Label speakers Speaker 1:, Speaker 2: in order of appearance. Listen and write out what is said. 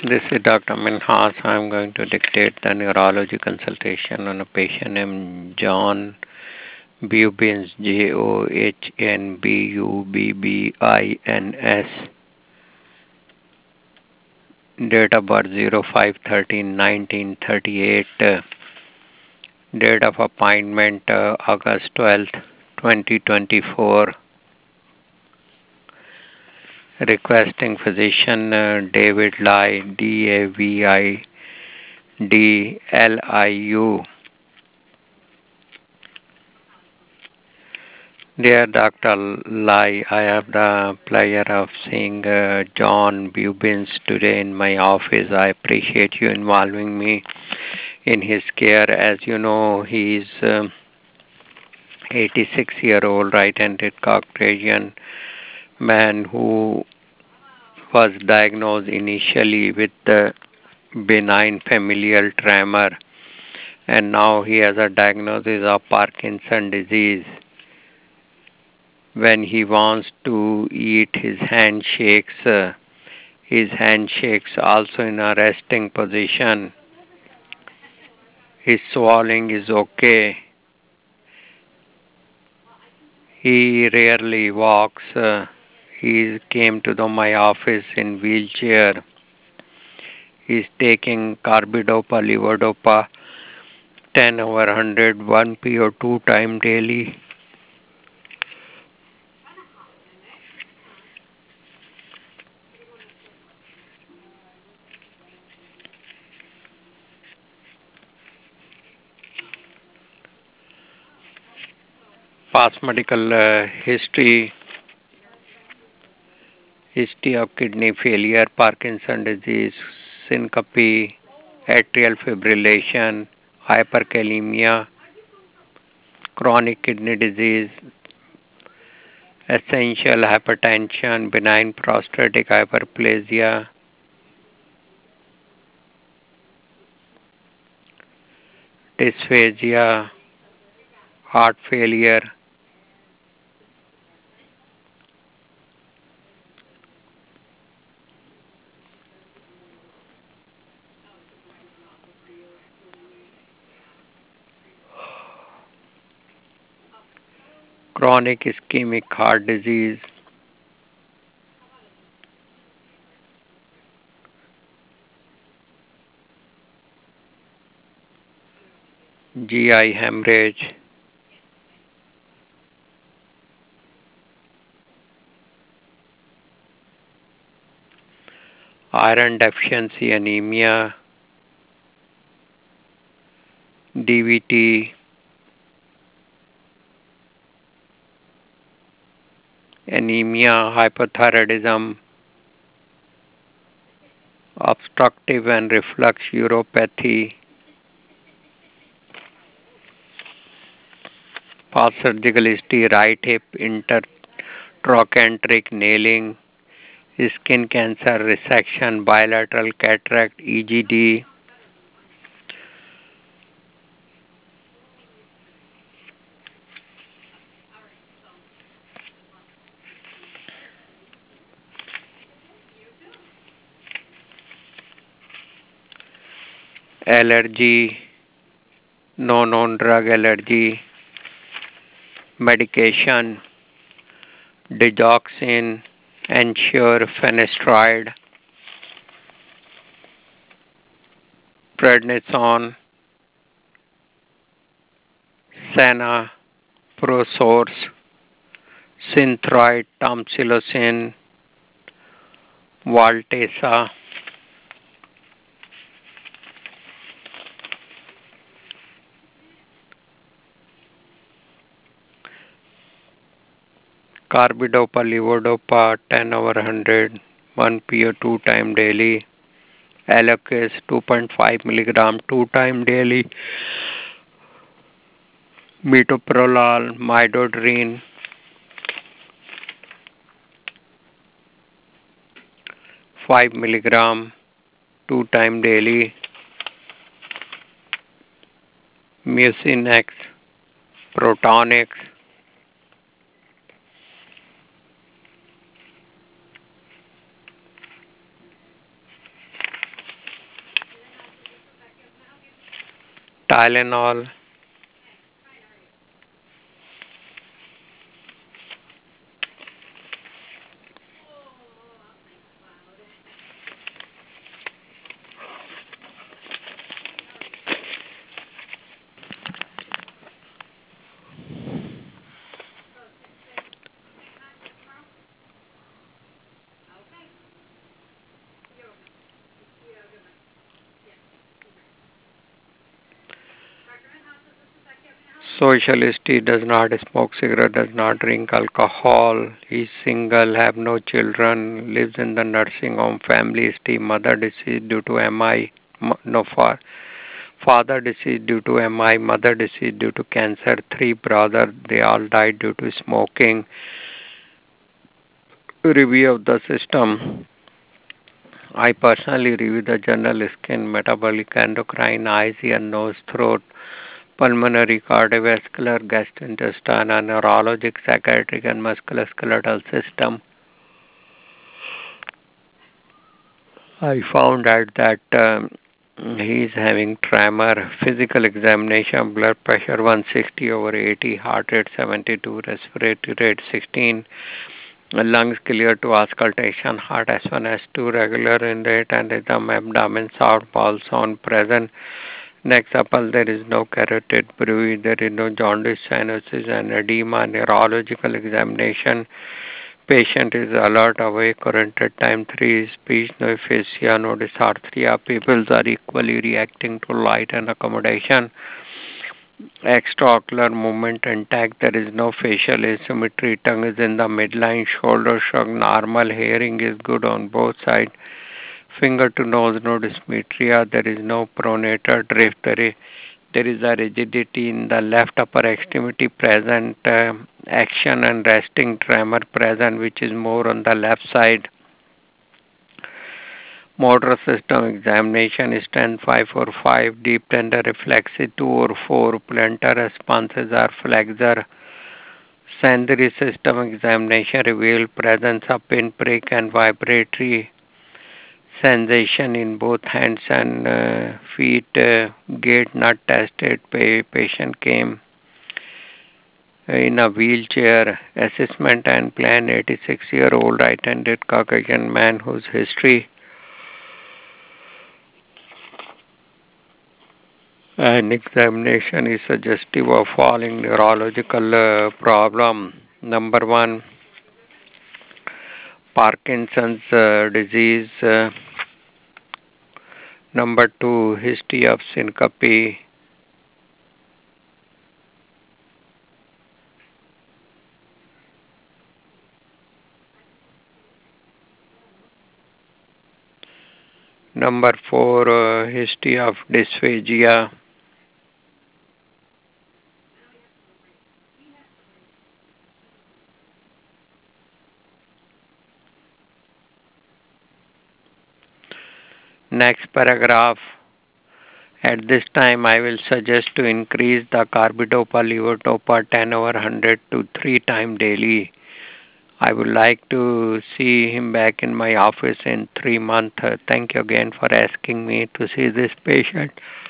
Speaker 1: This is Dr. Minhas. I'm going to dictate the neurology consultation on a patient named John Bubbins, Johnbubbins. Date of birth 05/13/1938. Date of appointment August 12th, 2024. Requesting physician David Lai, DAVIDLIU. Dear Dr. Lai, I have the pleasure of seeing John Bubbins today in my office. I appreciate you involving me in his care. As you know, he is 86-year-old right-handed Caucasian man who was diagnosed initially with benign familial tremor, and now he has a diagnosis of Parkinson disease. When he wants to eat, his hand shakes also in a resting position. His swallowing is okay. He rarely walks. He came to my office in wheelchair. He's taking carbidopa, levodopa, 10/100, 1 p or 2 time daily. Past medical history of kidney failure, Parkinson disease, syncope, atrial fibrillation, hyperkalemia, chronic kidney disease, essential hypertension, benign prostatic hyperplasia, dysphagia, heart failure, chronic ischemic heart disease, GI hemorrhage, iron deficiency anemia, DVT, anemia, hypothyroidism, obstructive and reflux uropathy, post surgical history, right hip intertrochanteric nailing, skin cancer resection, bilateral cataract, EGD, allergy, no known drug allergy, medication, digoxin, Ensure, finasteride, prednisone, Senna, Prosource, Synthroid, Tamsulosin, Valtesa, carbidopa, levodopa, 10/100, 1 p or 2 time daily, Alocase 2.5 milligram 2 time daily, metoprolol, midodrine, 5 milligram 2 time daily, Mucinex, Protonix, Tylenol. Socialist, he does not smoke cigarette, does not drink alcohol. He's single, have no children, lives in the nursing home. Family history, mother deceased due to MI. No, father deceased due to MI, mother deceased due to cancer. Three brothers, they all died due to smoking. Review of the system. I personally review the general skin, metabolic, endocrine, eyes, ear, nose, throat, pulmonary, cardiovascular, gastrointestinal, neurologic, psychiatric, and musculoskeletal system. I found out that he is having tremor, physical examination, blood pressure 160 over 80, heart rate 72, respiratory rate 16, lungs clear to auscultation, heart S1, S2, regular in rate and rhythm, abdomen sound, pulse sound present. Next upper, there is no carotid bruit, there is no jaundice, cyanosis, and edema. Neurological examination. Patient is alert, awake, oriented time 3, speech, no aphasia, no dysarthria. Pupils are equally reacting to light and accommodation. Extraocular movement intact, there is no facial asymmetry. Tongue is in the midline, shoulder shrug normal, hearing is good on both sides. Finger to nose, no dysmetria, there is no pronator drift, there is a rigidity in the left upper extremity present, action and resting tremor present, which is more on the left side. Motor system examination is 10-5 or 5, deep tender reflexes 2 or 4, plantar responses are flexor. Sensory system examination revealed presence of pinprick and vibratory sensation in both hands and feet. Gait not tested. Patient came in a wheelchair. Assessment and plan 86-year-old right-handed Caucasian man whose history and examination is suggestive of following neurological problem. Number one, Parkinson's disease. Number two, history of syncope. Number four, history of dysphagia. Next paragraph. At this time, I will suggest to increase the carbidopa levodopa 10 over 100 to 3 times daily. I would like to see him back in my office in 3 months. Thank you again for asking me to see this patient.